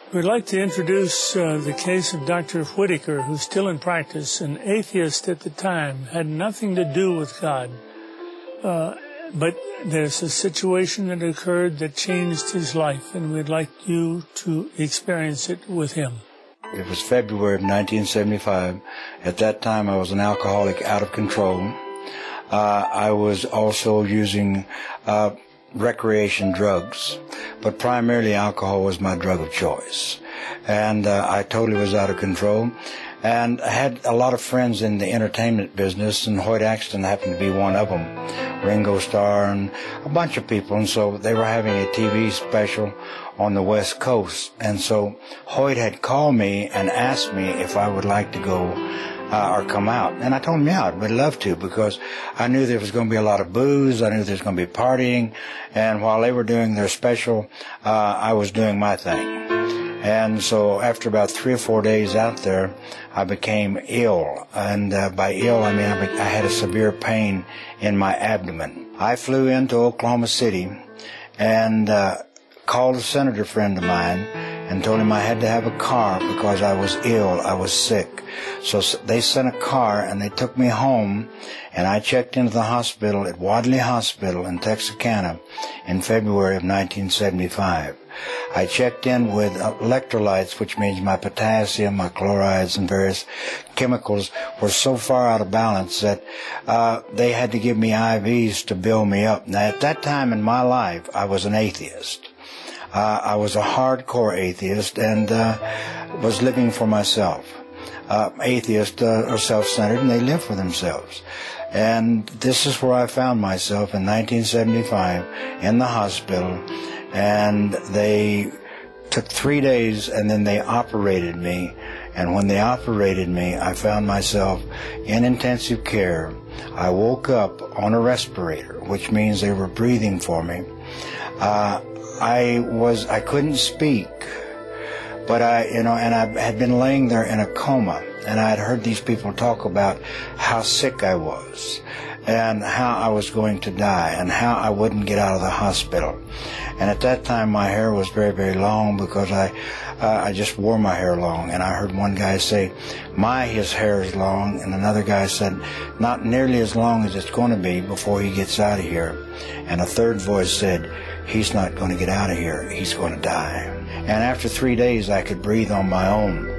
We'd like to introduce the case of Dr. Whitaker, who's still in practice, an atheist at the time, had nothing to do with God. But there's a situation that occurred that changed his life, and we'd like you to experience it with him. It was February of 1975. At that time, I was an alcoholic out of control. I was also using recreation drugs, but primarily alcohol was my drug of choice. And I totally was out of control. And I had a lot of friends in the entertainment business, and Hoyt Axton happened to be one of them, Ringo Starr and a bunch of people. And so they were having a TV special on the West Coast. And so Hoyt had called me and asked me if I would like to go or come out. And I told him, yeah, I'd love to, because I knew there was going to be a lot of booze. I knew there was going to be partying. And while they were doing their special, I was doing my thing. And so after about 3 or 4 days out there, I became ill. And by ill, I mean I had a severe pain in my abdomen. I flew into Oklahoma City and called a senator friend of mine and told him I had to have a car because I was ill, I was sick. So they sent a car and they took me home, and I checked into the hospital at Wadley Hospital in Texarkana in February of 1975. I checked in with electrolytes, which means my potassium, my chlorides, and various chemicals were so far out of balance that they had to give me IVs to build me up. Now, at that time in my life, I was an atheist. I was a hardcore atheist and was living for myself. Atheists are self-centered, and they live for themselves. And this is where I found myself in 1975 in the hospital. And they took 3 days, and then they operated me. And when they operated me, I found myself in intensive care. I woke up on a respirator, which means they were breathing for me. I couldn't speak, but I had been laying there in a coma, and I had heard these people talk about how sick I was, and how I was going to die, and how I wouldn't get out of the hospital. And at that time, my hair was very, very long, because I just wore my hair long. And I heard one guy say, his hair is long, and another guy said, not nearly as long as it's going to be before he gets out of here. And a third voice said, he's not going to get out of here, he's going to die. And after 3 days, I could breathe on my own.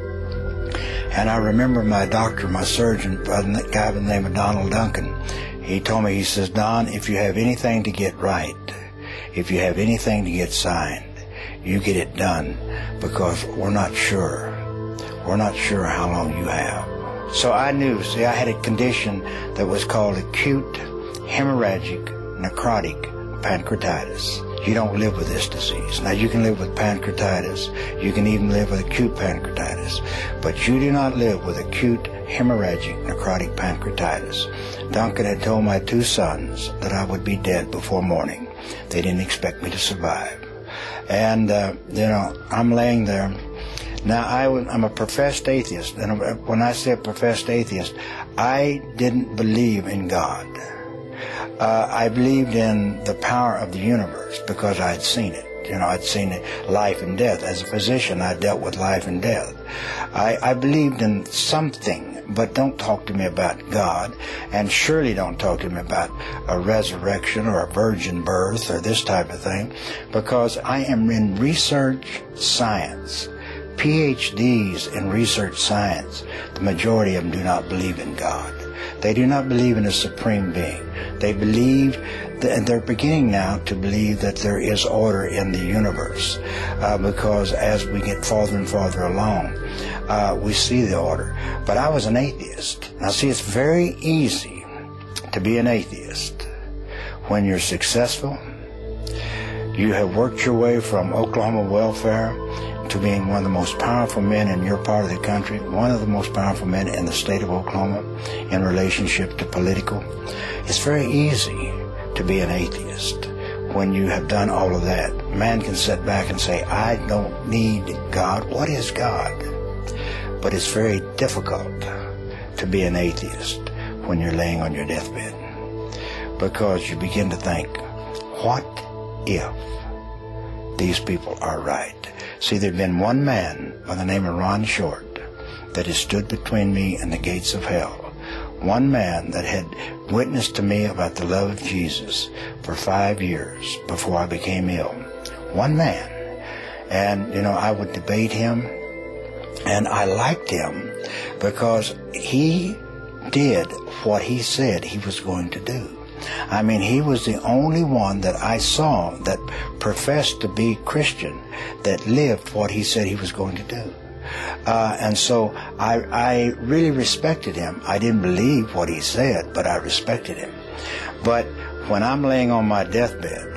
And I remember my doctor, my surgeon, a guy by the name of Donald Duncan. He told me, he says, Don, if you have anything to get right, if you have anything to get signed, you get it done, because we're not sure. We're not sure how long you have. So I knew, I had a condition that was called acute hemorrhagic necrotic pancreatitis. You don't live with this disease. Now, you can live with pancreatitis. You can even live with acute pancreatitis. But you do not live with acute hemorrhagic necrotic pancreatitis. Duncan had told my 2 sons that I would be dead before morning. They didn't expect me to survive. And, I'm laying there. Now, I'm a professed atheist. And when I say a professed atheist, I didn't believe in God. I believed in the power of the universe because I had seen it. I'd seen it, life and death. As a physician, I dealt with life and death. I believed in something, but don't talk to me about God, and surely don't talk to me about a resurrection or a virgin birth or this type of thing, because I am in research science. PhDs in research science, the majority of them do not believe in God. They do not believe in a supreme being. They believe, and they're beginning now to believe that there is order in the universe, because as we get farther and farther along, we see the order. But I was an atheist. Now see, it's very easy to be an atheist when you're successful. You have worked your way from Oklahoma welfare to being one of the most powerful men in your part of the country, one of the most powerful men in the state of Oklahoma in relationship to political. It's very easy to be an atheist when you have done all of that. Man can sit back and say, I don't need God. What is God? But it's very difficult to be an atheist when you're laying on your deathbed, because you begin to think, what if these people are right? See, there'd been one man by the name of Ron Short that had stood between me and the gates of hell. One man that had witnessed to me about the love of Jesus for 5 years before I became ill. One man. And, I would debate him, and I liked him because he did what he said he was going to do. I mean, he was the only one that I saw that professed to be Christian, that lived what he said he was going to do. And so I really respected him. I didn't believe what he said, but I respected him. But when I'm laying on my deathbed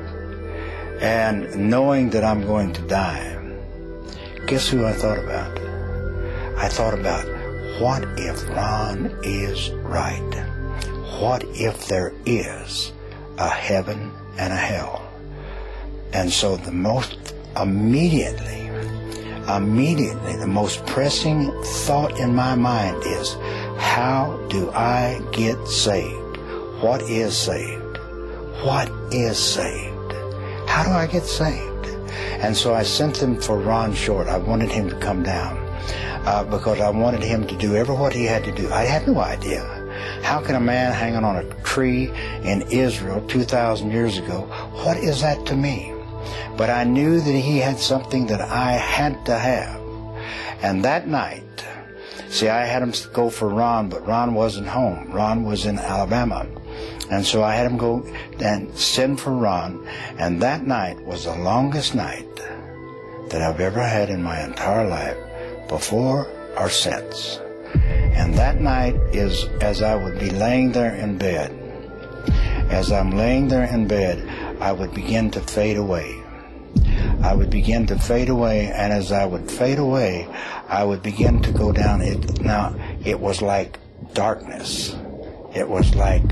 and knowing that I'm going to die, guess who I thought about? I thought about, what if Ron is right? What if there is a heaven and a hell? And so the most immediately, the most pressing thought in my mind is, how do I get saved? What is saved? What is saved? How do I get saved? And so I sent them for Ron Short. I wanted him to come down because I wanted him to do what he had to do. I had no idea. How can a man hanging on a tree in Israel 2,000 years ago, what is that to me? But I knew that he had something that I had to have. And that night, see, I had him go for Ron, but Ron wasn't home. Ron was in Alabama. And so I had him go and send for Ron. And that night was the longest night that I've ever had in my entire life, before or since. And that night is, as I would be laying there in bed, as I'm laying there in bed, I would begin to fade away. I would begin to fade away, and as I would fade away, I would begin to go down. It was like darkness. It was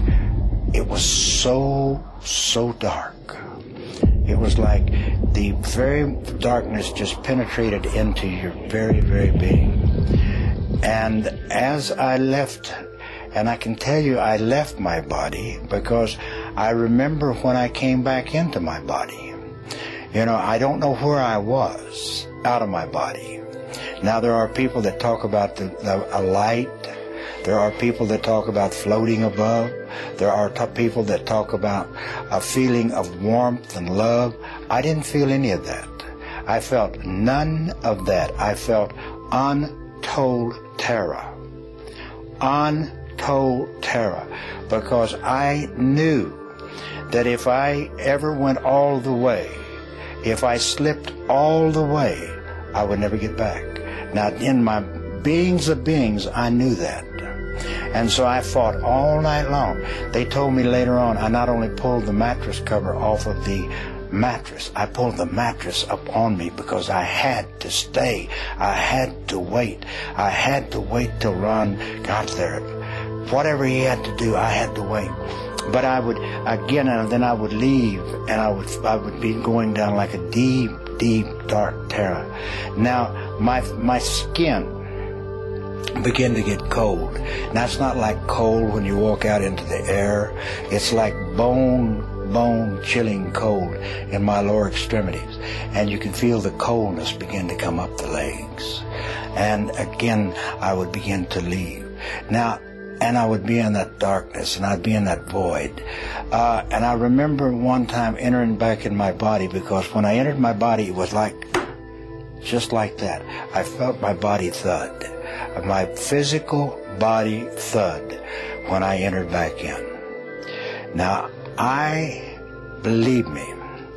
so dark. It was like the very darkness just penetrated into your very, very being. And as I left, and I can tell you I left my body because I remember when I came back into my body. I don't know where I was out of my body. Now, there are people that talk about a light. There are people that talk about floating above. There are people that talk about a feeling of warmth and love. I didn't feel any of that. I felt none of that. I felt untold terror. Untold terror. Because I knew that if I ever went all the way, if I slipped all the way, I would never get back. Now, in my beings of beings, I knew that. And so I fought all night long. They told me later on, I not only pulled the mattress cover off of the mattress, I pulled the mattress up on me because I had to stay. I had to wait. I had to wait till Ron got there. Whatever he had to do, I had to wait. But I would, again, and then I would leave, and I would be going down like a deep, deep, dark terror. Now, my skin began to get cold. Now, it's not like cold when you walk out into the air. It's like bone chilling cold in my lower extremities. And you can feel the coldness begin to come up the legs. And again, I would begin to leave. Now, and I would be in that darkness, and I'd be in that void. And I remember one time entering back in my body, because when I entered my body, it was just like that. I felt my body thud. My physical body thud when I entered back in. Now, believe me,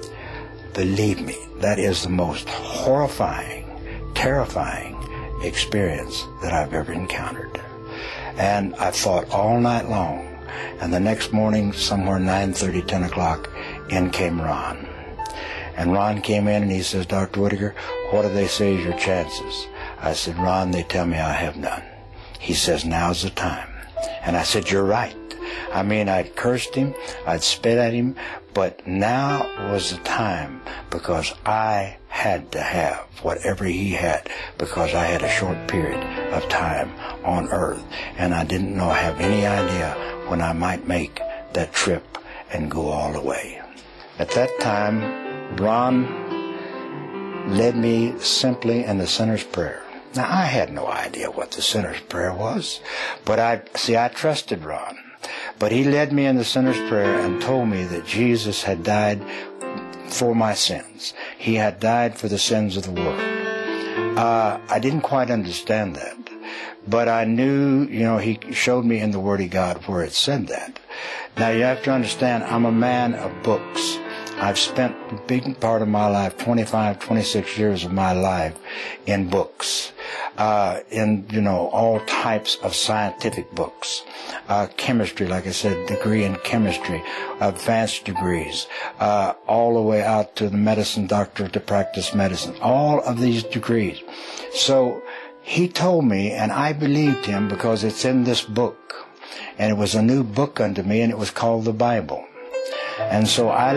that is the most horrifying, terrifying experience that I've ever encountered. And I fought all night long. And the next morning, somewhere 9:30, 10 o'clock, in came Ron. And Ron came in and he says, Dr. Whitaker, what do they say is your chances? I said, Ron, they tell me I have none. He says, now's the time. And I said, you're right. I mean, I'd cursed him, I'd spit at him, but now was the time, because I had to have whatever he had, because I had a short period of time on earth, and I didn't have any idea when I might make that trip and go all the way. At that time, Ron led me simply in the sinner's prayer. Now, I had no idea what the sinner's prayer was, but I trusted Ron. But he led me in the sinner's prayer and told me that Jesus had died for my sins. He had died for the sins of the world. I didn't quite understand that, but I knew, he showed me in the Word of God where it said that. Now, you have to understand, I'm a man of books. I've spent a big part of my life, 26 years of my life, in books, in all types of scientific books. Chemistry, like I said, degree in chemistry, advanced degrees, all the way out to the medicine doctor to practice medicine, all of these degrees. So he told me, and I believed him because it's in this book, and it was a new book unto me, and it was called the Bible. And so I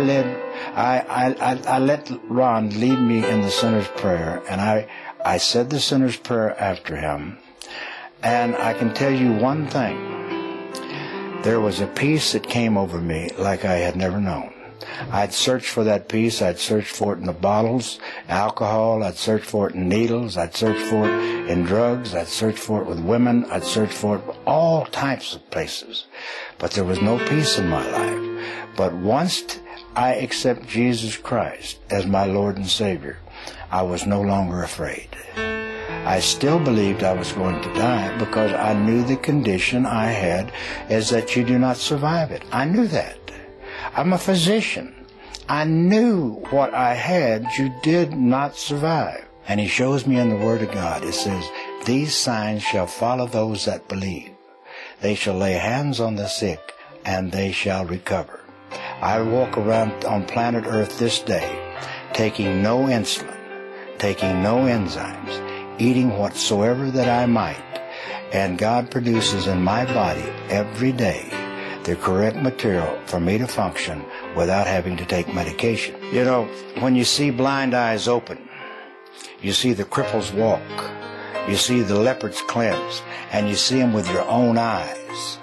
let Ron lead me in the sinner's prayer, and I said the sinner's prayer after him. And I can tell you one thing. There was a peace that came over me like I had never known. I'd searched for that peace. I'd searched for it in the bottles, alcohol. I'd searched for it in needles. I'd searched for it in drugs. I'd searched for it with women. I'd searched for it all types of places. But there was no peace in my life. But once I accept Jesus Christ as my Lord and Savior, I was no longer afraid. I still believed I was going to die because I knew the condition I had is that you do not survive it. I knew that. I'm a physician. I knew what I had. You did not survive. And he shows me in the Word of God. It says, these signs shall follow those that believe. They shall lay hands on the sick, and they shall recover. I walk around on planet Earth this day, taking no insulin, taking no enzymes, eating whatsoever that I might, and God produces in my body every day the correct material for me to function without having to take medication. When you see blind eyes open, you see the cripples walk, you see the leopards cleanse, and you see them with your own eyes.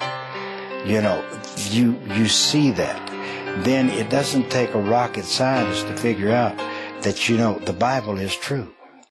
You see that. Then it doesn't take a rocket scientist to figure out that, the Bible is true.